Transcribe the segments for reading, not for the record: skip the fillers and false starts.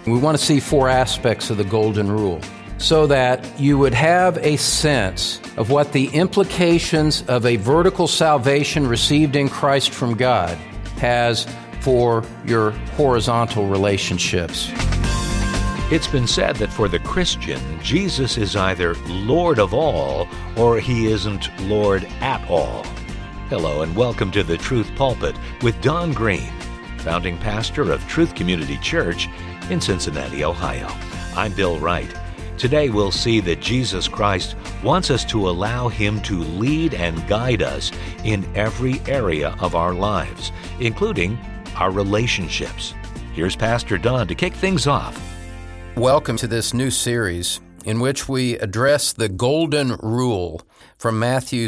We want to see 4 aspects of the Golden Rule so that you would have a sense of what the implications of a vertical salvation received in Christ from God has for your horizontal relationships. It's been said that for the Christian, Jesus is either Lord of all or he isn't Lord at all. Hello and welcome to the Truth Pulpit with Don Green, founding pastor of Truth Community Church in Cincinnati, Ohio. I'm Bill Wright. Today we'll see that Jesus Christ wants us to allow Him to lead and guide us in every area of our lives, including our relationships. Here's Pastor Don to kick things off. Welcome to this new series in which we address the Golden Rule from Matthew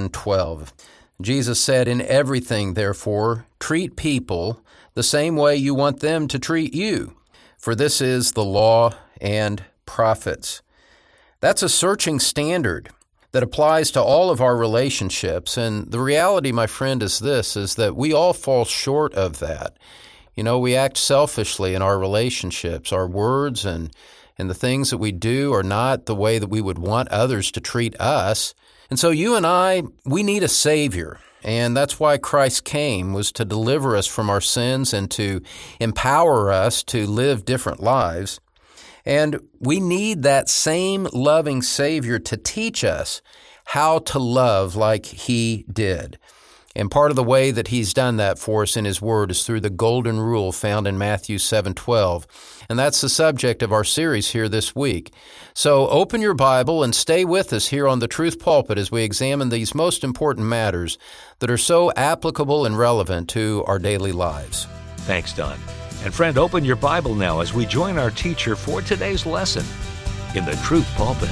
7:12. Jesus said, "In everything, therefore, treat people the same way you want them to treat you, for this is the law and prophets." That's a searching standard that applies to all of our relationships. And the reality, my friend, is this, is that we all fall short of that. You know, we act selfishly in our relationships. Our words and the things that we do are not the way that we would want others to treat us. And so you and I, we need a Savior. And that's why Christ came, was to deliver us from our sins and to empower us to live different lives. And we need that same loving Savior to teach us how to love like He did. And part of the way that He's done that for us in His Word is through the Golden Rule found in Matthew 7:12. And that's the subject of our series here this week. So open your Bible and stay with us here on the Truth Pulpit as we examine these most important matters that are so applicable and relevant to our daily lives. Thanks, Don. And friend, open your Bible now as we join our teacher for today's lesson in the Truth Pulpit.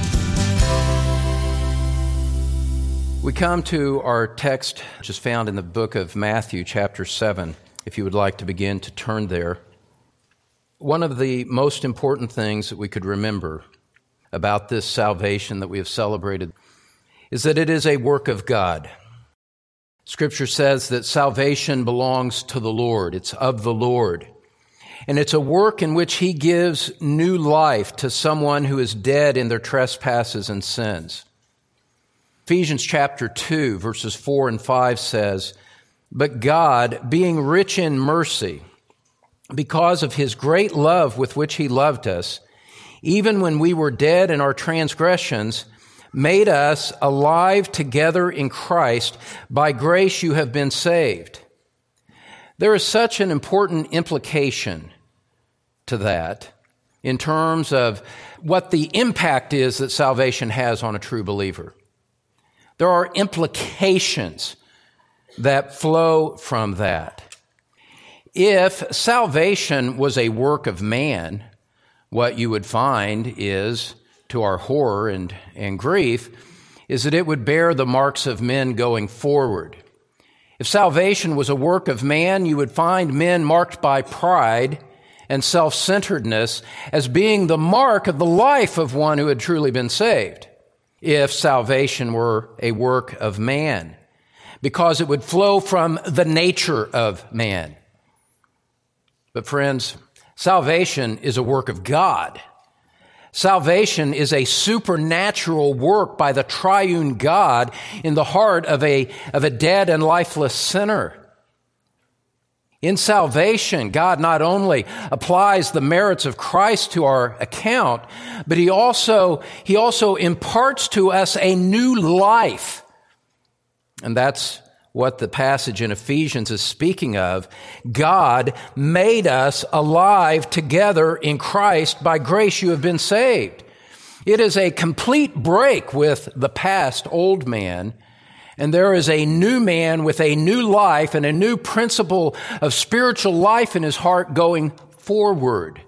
We come to our text, which is found in the book of Matthew, chapter 7, if you would like to begin to turn there. One of the most important things that we could remember about this salvation that we have celebrated is that it is a work of God. Scripture says that salvation belongs to the Lord. It's of the Lord. And it's a work in which He gives new life to someone who is dead in their trespasses and sins. Ephesians chapter 2, verses 4 and 5 says, "But God, being rich in mercy, because of His great love with which He loved us, even when we were dead in our transgressions, made us alive together in Christ. By grace you have been saved." There is such an important implication to that in terms of what the impact is that salvation has on a true believer. There are implications that flow from that. If salvation was a work of man, what you would find is, to our horror and grief, is that it would bear the marks of men going forward. If salvation was a work of man, you would find men marked by pride and self-centeredness as being the mark of the life of one who had truly been saved. If salvation were a work of man, because it would flow from the nature of man. But friends, salvation is a work of God. Salvation is a supernatural work by the triune God in the heart of a dead and lifeless sinner. In salvation, God not only applies the merits of Christ to our account, but He also imparts to us a new life. And that's what the passage in Ephesians is speaking of. God made us alive together in Christ. By grace you have been saved. It is a complete break with the past old man, and there is a new man with a new life and a new principle of spiritual life in his heart going forward.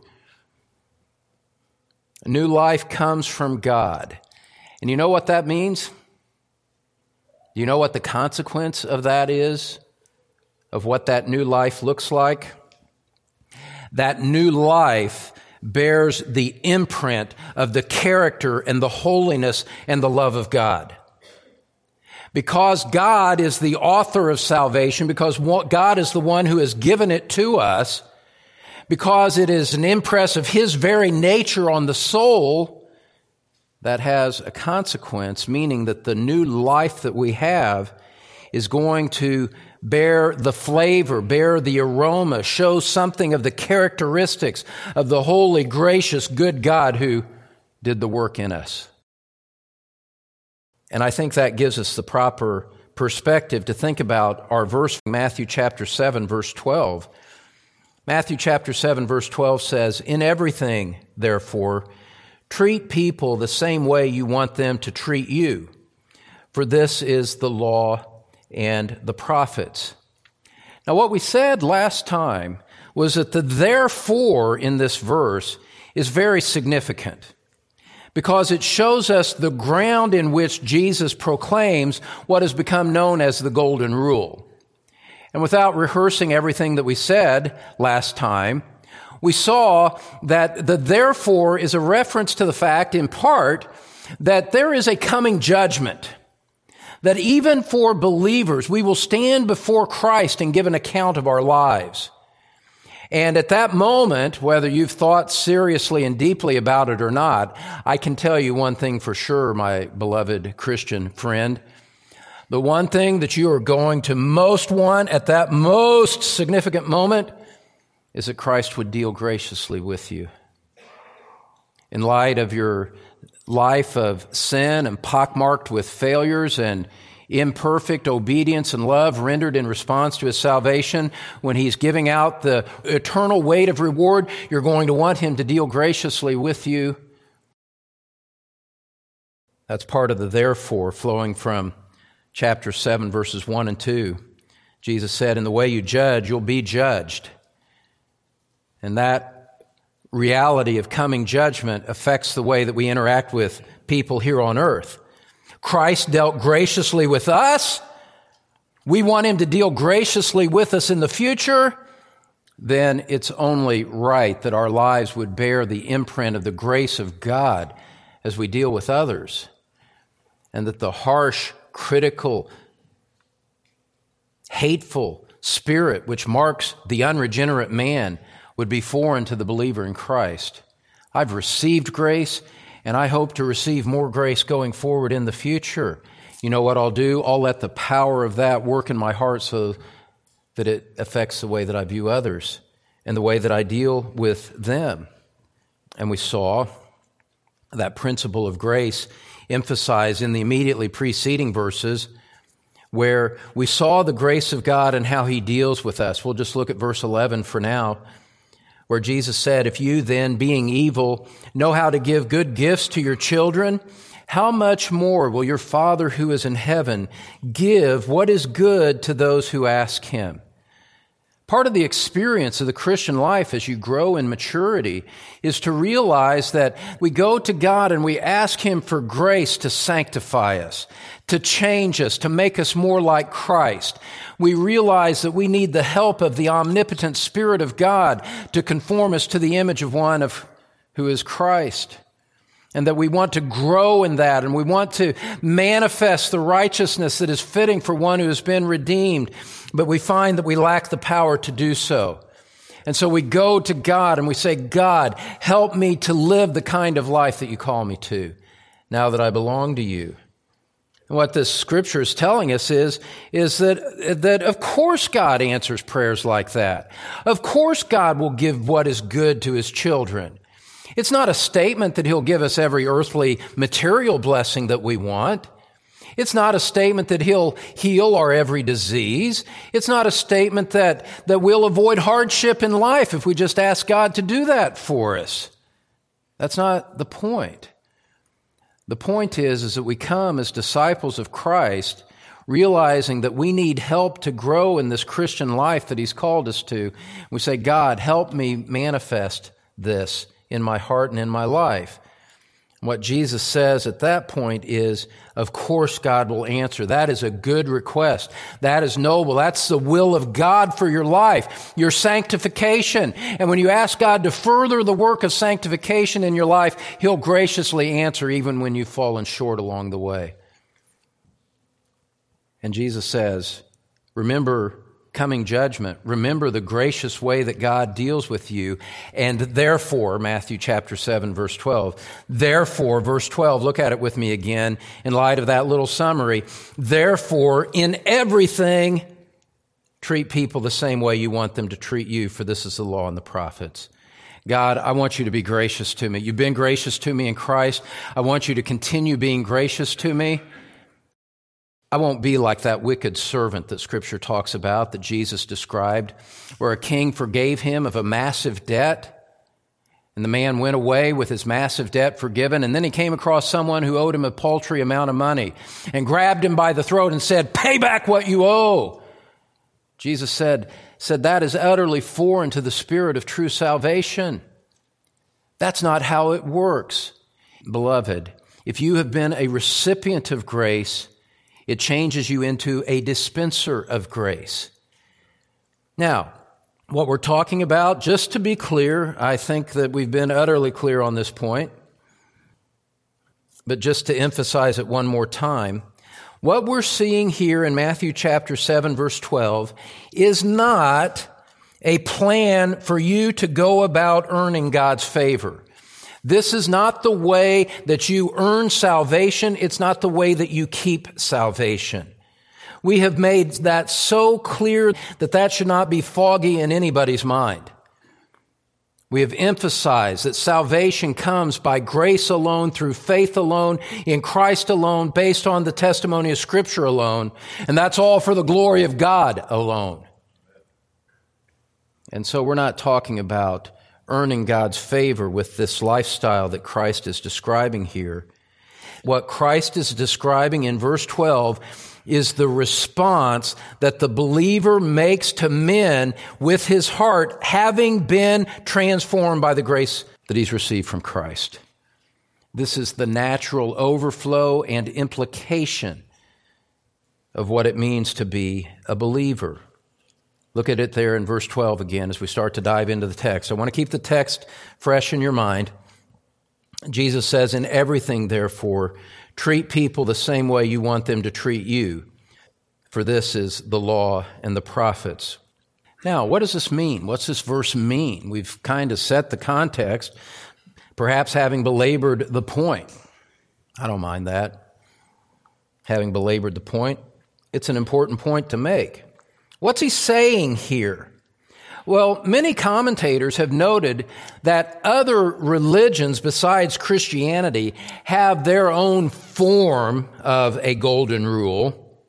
A new life comes from God. And you know what that means? Do you know what the consequence of that is? Of what that new life looks like? That new life bears the imprint of the character and the holiness and the love of God. Because God is the author of salvation, because God is the one who has given it to us, because it is an impress of His very nature on the soul that has a consequence, meaning that the new life that we have is going to bear the flavor, bear the aroma, show something of the characteristics of the holy, gracious, good God who did the work in us. And I think that gives us the proper perspective to think about our verse, Matthew chapter 7, verse 12. Matthew chapter 7, verse 12 says, "In everything, therefore, treat people the same way you want them to treat you, for this is the law and the prophets." Now, what we said last time was that the therefore in this verse is very significant because it shows us the ground in which Jesus proclaims what has become known as the Golden Rule. And without rehearsing everything that we said last time, we saw that the therefore is a reference to the fact, in part, that there is a coming judgment. That even for believers, we will stand before Christ and give an account of our lives. And at that moment, whether you've thought seriously and deeply about it or not, I can tell you one thing for sure, my beloved Christian friend. The one thing that you are going to most want at that most significant moment is that Christ would deal graciously with you. In light of your life of sin and pockmarked with failures and imperfect obedience and love rendered in response to His salvation, when He's giving out the eternal weight of reward, you're going to want Him to deal graciously with you. That's part of the therefore flowing from chapter 7, verses 1 and 2. Jesus said, "In the way you judge, you'll be judged." And that reality of coming judgment affects the way that we interact with people here on earth. Christ dealt graciously with us. We want Him to deal graciously with us in the future. Then it's only right that our lives would bear the imprint of the grace of God as we deal with others. And that the harsh, critical, hateful spirit which marks the unregenerate man would be foreign to the believer in Christ. I've received grace, and I hope to receive more grace going forward in the future. You know what I'll do? I'll let the power of that work in my heart so that it affects the way that I view others and the way that I deal with them. And we saw that principle of grace emphasized in the immediately preceding verses where we saw the grace of God and how He deals with us. We'll just look at verse 11 for now, where Jesus said, "If you then, being evil, know how to give good gifts to your children, how much more will your Father who is in heaven give what is good to those who ask Him?" Part of the experience of the Christian life as you grow in maturity is to realize that we go to God and we ask Him for grace to sanctify us, to change us, to make us more like Christ. We realize that we need the help of the omnipotent Spirit of God to conform us to the image of one who is Christ. And that we want to grow in that, and we want to manifest the righteousness that is fitting for one who has been redeemed. But we find that we lack the power to do so. And so we go to God and we say, "God, help me to live the kind of life that you call me to, now that I belong to you." And what this scripture is telling us is that of course God answers prayers like that. Of course God will give what is good to His children. It's not a statement that He'll give us every earthly material blessing that we want. It's not a statement that He'll heal our every disease. It's not a statement that we'll avoid hardship in life if we just ask God to do that for us. That's not the point. The point is that we come as disciples of Christ, realizing that we need help to grow in this Christian life that He's called us to. We say, "God, help me manifest this in my heart and in my life." What Jesus says at that point is, of course God will answer. That is a good request. That is noble. That's the will of God for your life, your sanctification. And when you ask God to further the work of sanctification in your life, He'll graciously answer even when you've fallen short along the way. And Jesus says, remember coming judgment, remember the gracious way that God deals with you. And therefore, Matthew chapter 7, verse 12, therefore, verse 12, look at it with me again in light of that little summary. Therefore, in everything, treat people the same way you want them to treat you, for this is the law and the prophets. God, I want you to be gracious to me. You've been gracious to me in Christ. I want you to continue being gracious to me. I won't be like that wicked servant that Scripture talks about, that Jesus described, where a king forgave him of a massive debt, and the man went away with his massive debt forgiven, and then he came across someone who owed him a paltry amount of money and grabbed him by the throat and said, "Pay back what you owe." Jesus said that is utterly foreign to the spirit of true salvation. That's not how it works. Beloved, if you have been a recipient of grace, it changes you into a dispenser of grace. Now, what we're talking about, just to be clear, I think that we've been utterly clear on this point, but just to emphasize it one more time, what we're seeing here in Matthew chapter 7, verse 12, is not a plan for you to go about earning God's favor. This is not the way that you earn salvation. It's not the way that you keep salvation. We have made that so clear that that should not be foggy in anybody's mind. We have emphasized that salvation comes by grace alone, through faith alone, in Christ alone, based on the testimony of Scripture alone, and that's all for the glory of God alone. And so we're not talking about earning God's favor with this lifestyle that Christ is describing here. What Christ is describing in verse 12 is the response that the believer makes to men with his heart, having been transformed by the grace that he's received from Christ. This is the natural overflow and implication of what it means to be a believer. Look at it there in verse 12 again as we start to dive into the text. I want to keep the text fresh in your mind. Jesus says, "In everything, therefore, treat people the same way you want them to treat you, for this is the law and the prophets." Now, what does this mean? What's this verse mean? We've kind of set the context, perhaps having belabored the point. I don't mind that. Having belabored the point, it's an important point to make. What's he saying here? Well, many commentators have noted that other religions besides Christianity have their own form of a golden rule,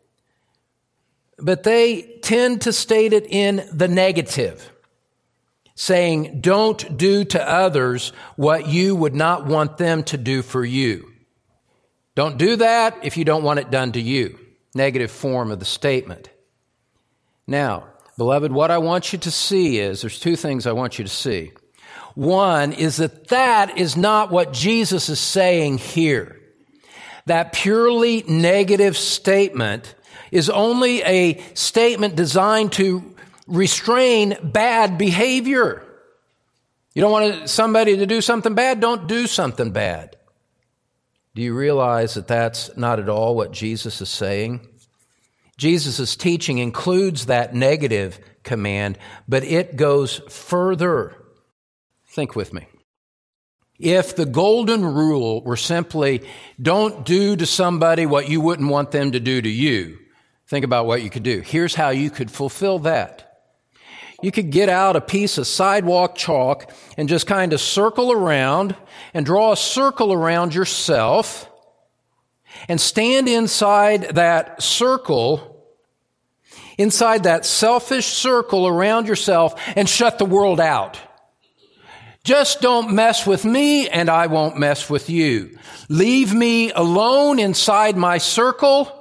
but they tend to state it in the negative, saying, don't do to others what you would not want them to do for you. Don't do that if you don't want it done to you. Negative form of the statement. Now, beloved, what I want you to see is, there's two things I want you to see. One is that is not what Jesus is saying here. That purely negative statement is only a statement designed to restrain bad behavior. You don't want somebody to do something bad, don't do something bad. Do you realize that that's not at all what Jesus is saying? Jesus' teaching includes that negative command, but it goes further. Think with me. If the golden rule were simply, don't do to somebody what you wouldn't want them to do to you, think about what you could do. Here's how you could fulfill that. You could get out a piece of sidewalk chalk and just kind of circle around and draw a circle around yourself and stand inside that circle, inside that selfish circle around yourself, and shut the world out. Just don't mess with me and I won't mess with you. Leave me alone inside my circle,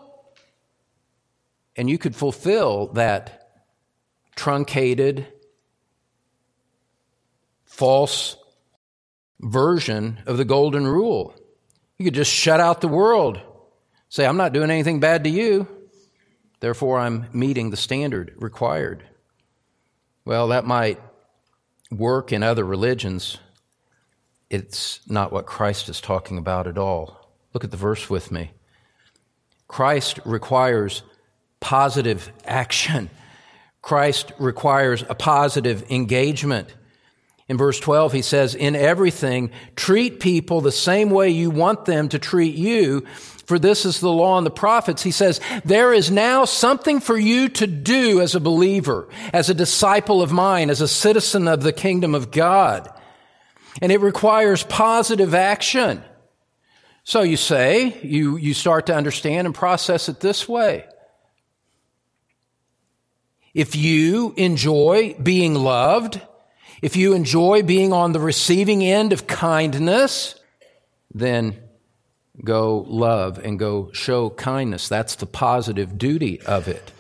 and you could fulfill that truncated, false version of the golden rule. You could just shut out the world. Say, I'm not doing anything bad to you, therefore I'm meeting the standard required. Well, that might work in other religions. It's not what Christ is talking about at all. Look at the verse with me. Christ requires positive action Christ requires a positive engagement. In verse 12, he says, in everything, treat people the same way you want them to treat you, for this is the law and the prophets. He says, there is now something for you to do as a believer, as a disciple of mine, as a citizen of the kingdom of God. And it requires positive action. So you say, you start to understand and process it this way. If you enjoy being loved, if you enjoy being on the receiving end of kindness, then go love and go show kindness. That's the positive duty of it.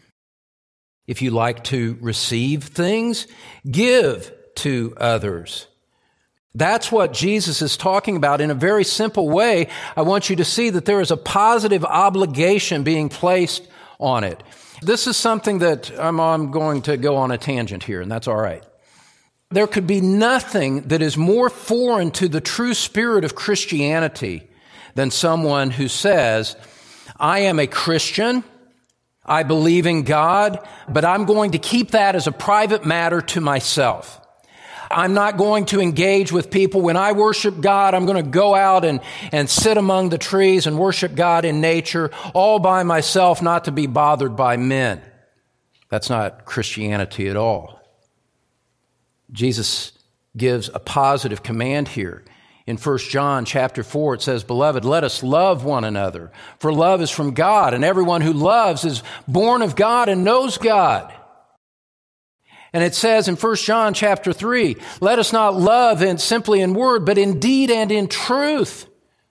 If you like to receive things, give to others. That's what Jesus is talking about in a very simple way. I want you to see that there is a positive obligation being placed on it. This is something that I'm going to go on a tangent here, and that's all right. There could be nothing that is more foreign to the true spirit of Christianity than someone who says, I am a Christian, I believe in God, but I'm going to keep that as a private matter to myself. I'm not going to engage with people. When I worship God, I'm going to go out and sit among the trees and worship God in nature all by myself, not to be bothered by men. That's not Christianity at all. Jesus gives a positive command here. In 1 John chapter 4, it says, Beloved, let us love one another, for love is from God, and everyone who loves is born of God and knows God. And it says in 1 John chapter 3, let us not love simply in word, but in deed and in truth.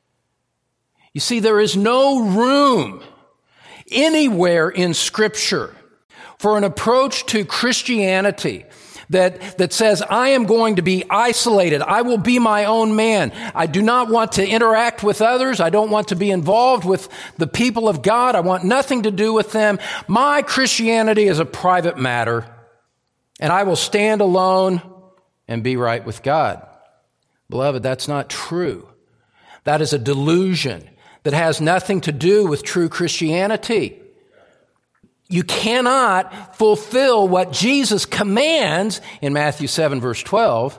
You see, there is no room anywhere in Scripture for an approach to Christianity that says, I am going to be isolated. I will be my own man. I do not want to interact with others. I don't want to be involved with the people of God. I want nothing to do with them. My Christianity is a private matter, and I will stand alone and be right with God. Beloved, that's not true. That is a delusion that has nothing to do with true Christianity. You cannot fulfill what Jesus commands in Matthew 7, verse 12,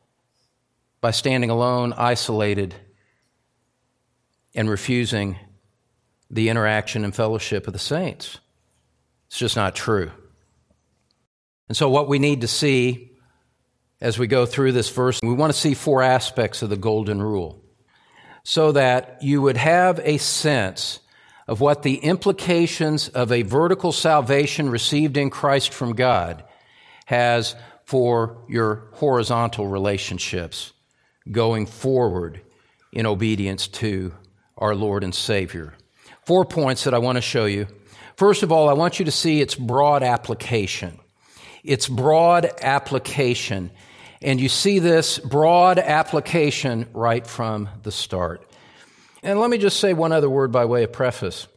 by standing alone, isolated, and refusing the interaction and fellowship of the saints. It's just not true. And so what we need to see as we go through this verse, we want to see 4 aspects of the golden rule so that you would have a sense of what the implications of a vertical salvation received in Christ from God has for your horizontal relationships going forward in obedience to our Lord and Savior. 4 points that I want to show you. First of all, I want you to see its broad application. Its broad application. And you see this broad application right from the start. And let me just say one other word by way of preface.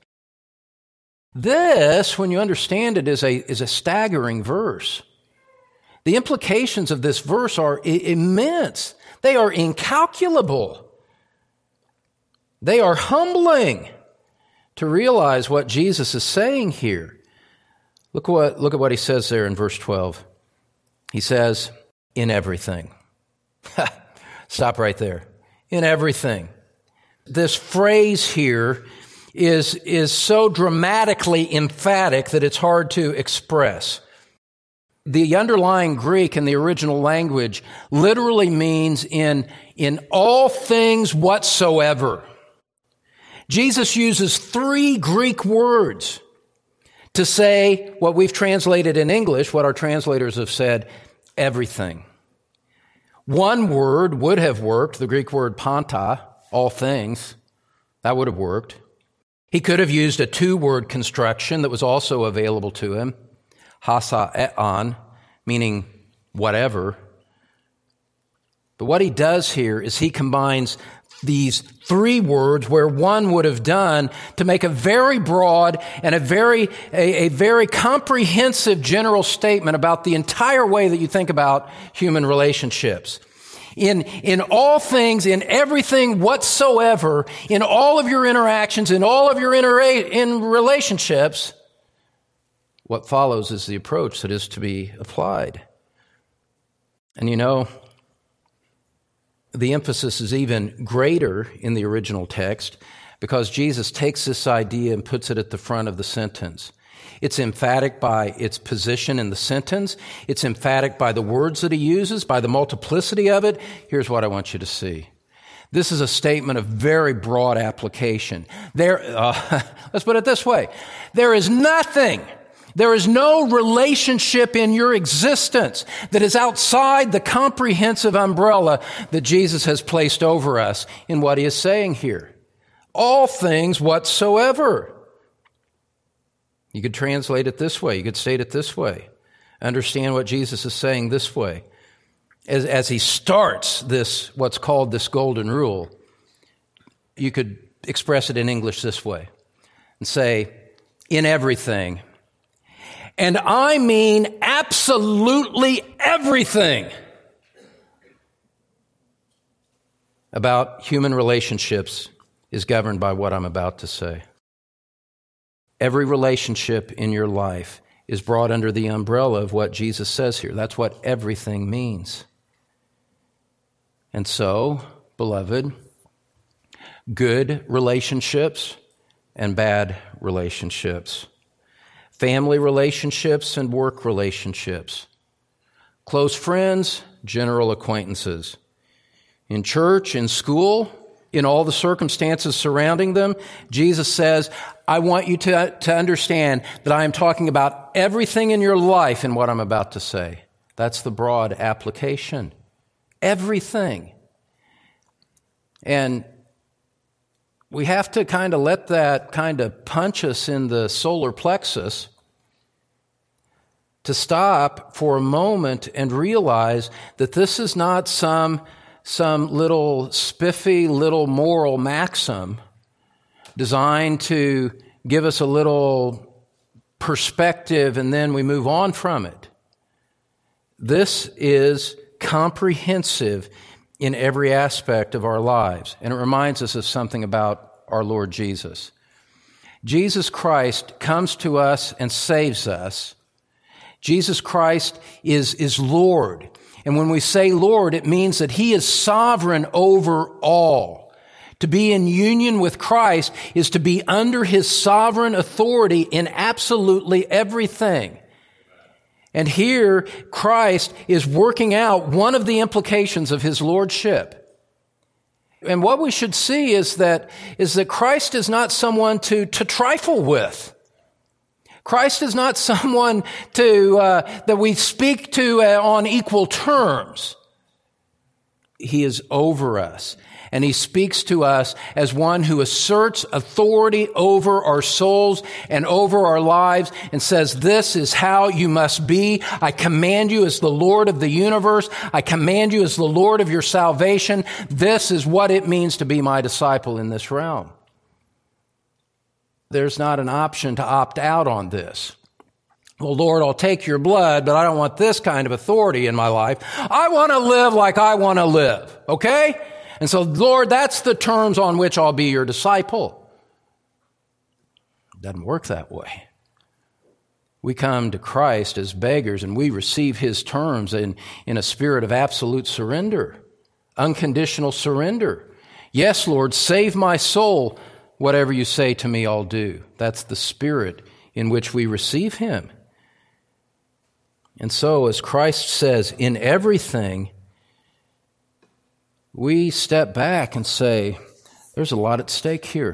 This, when you understand it, is a staggering verse. The implications of this verse are immense. They are incalculable. They are humbling to realize what Jesus is saying here. Look at what he says there in verse 12. He says, in everything. Stop right there. In everything. This phrase here is so dramatically emphatic that it's hard to express. The underlying Greek in the original language literally means in all things whatsoever. Jesus uses 3 Greek words to say what we've translated in English, what our translators have said, everything. One word would have worked, the Greek word panta, all things. That would have worked. He could have used a 2-word construction that was also available to him, hasa'ean, meaning whatever. But what he does here is he combines these 3 words where one would have done to make a very broad and a very comprehensive general statement about the entire way that you think about human relationships. In all things, in everything whatsoever, in all of your interactions, in all of your in relationships, what follows is the approach that is to be applied. And you know, the emphasis is even greater in the original text because Jesus takes this idea and puts it at the front of the sentence. It's emphatic by its position in the sentence. It's emphatic by the words that he uses, by the multiplicity of it. Here's what I want you to see. This is a statement of very broad application. Let's put it this way. There is no relationship in your existence that is outside the comprehensive umbrella that Jesus has placed over us in what he is saying here. All things whatsoever. You could translate it this way. You could state it this way. Understand what Jesus is saying this way. As he starts this, what's called this golden rule, you could express it in English this way and say, in everything. And I mean absolutely everything about human relationships is governed by what I'm about to say. Every relationship in your life is brought under the umbrella of what Jesus says here. That's what everything means. And so, beloved, good relationships and bad relationships, family relationships and work relationships, close friends, general acquaintances, in church, in school, in all the circumstances surrounding them, Jesus says, I want you to understand that I am talking about everything in your life in what I'm about to say. That's the broad application. Everything. And we have to kind of let that kind of punch us in the solar plexus to stop for a moment and realize that this is not some little spiffy little moral maxim designed to give us a little perspective and then we move on from it. This is comprehensive in every aspect of our lives, and it reminds us of something about our Lord Jesus. Jesus Christ comes to us and saves us. Jesus Christ is Lord. And when we say Lord, it means that he is sovereign over all. To be in union with Christ is to be under his sovereign authority in absolutely everything. And here, Christ is working out one of the implications of his lordship. And what we should see is that Christ is not someone to trifle with. Christ is not someone that we speak to on equal terms. He is over us, and he speaks to us as one who asserts authority over our souls and over our lives and says, this is how you must be. I command you as the Lord of the universe. I command you as the Lord of your salvation. This is what it means to be my disciple in this realm. There's not an option to opt out on this. Well, Lord, I'll take your blood, but I don't want this kind of authority in my life. I want to live like I want to live, okay? And so, Lord, that's the terms on which I'll be your disciple. It doesn't work that way. We come to Christ as beggars, and we receive his terms in a spirit of absolute surrender, unconditional surrender. Yes, Lord, save my soul. Whatever you say to me, I'll do. That's the spirit in which we receive him. And so, as Christ says, in everything, we step back and say, there's a lot at stake here.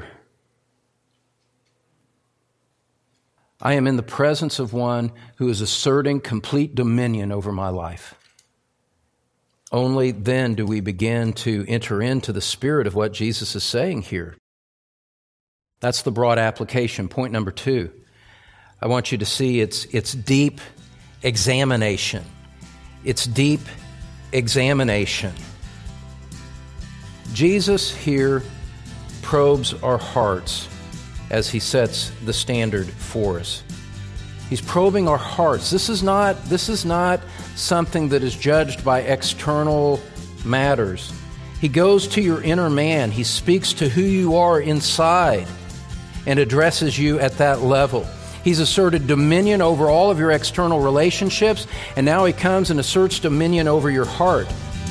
I am in the presence of one who is asserting complete dominion over my life. Only then do we begin to enter into the spirit of what Jesus is saying here. That's the broad application. Point number 2. I want you to see it's deep examination. It's deep examination. Jesus here probes our hearts as he sets the standard for us. He's probing our hearts. This is not something that is judged by external matters. He goes to your inner man. He speaks to who you are inside and addresses you at that level. He's asserted dominion over all of your external relationships, and now He comes and asserts dominion over your heart.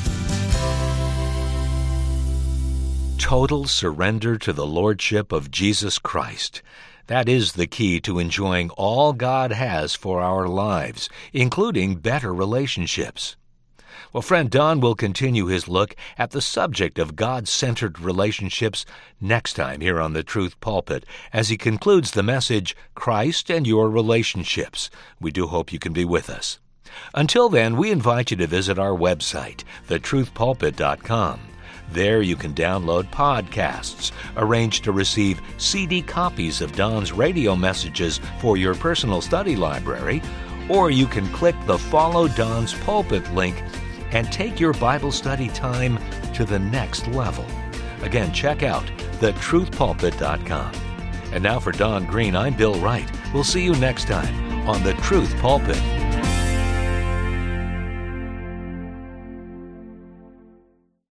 Total surrender to the Lordship of Jesus Christ. That is the key to enjoying all God has for our lives, including better relationships. Well, friend Don will continue his look at the subject of God-centered relationships next time here on the Truth Pulpit as he concludes the message, Christ and Your Relationships. We do hope you can be with us. Until then, we invite you to visit our website, thetruthpulpit.com. There you can download podcasts, arrange to receive CD copies of Don's radio messages for your personal study library, or you can click the Follow Don's Pulpit link and take your Bible study time to the next level. Again, check out thetruthpulpit.com. And now for Don Green, I'm Bill Wright. We'll see you next time on The Truth Pulpit.